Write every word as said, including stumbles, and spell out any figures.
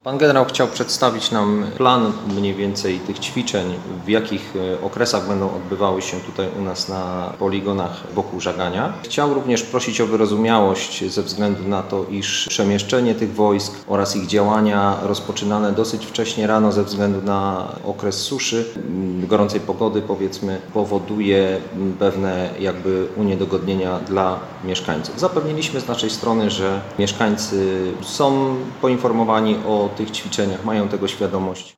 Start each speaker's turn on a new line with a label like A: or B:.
A: Pan generał chciał przedstawić nam plan mniej więcej tych ćwiczeń, w jakich okresach będą odbywały się tutaj u nas na poligonach wokół Żagania. Chciał również prosić o wyrozumiałość ze względu na to, iż przemieszczenie tych wojsk oraz ich działania rozpoczynane dosyć wcześnie rano ze względu na okres suszy, gorącej pogody powiedzmy, powoduje pewne jakby uniedogodnienia dla mieszkańców. Zapewniliśmy z naszej strony, że mieszkańcy są poinformowani o tych ćwiczeniach, mają tego świadomość.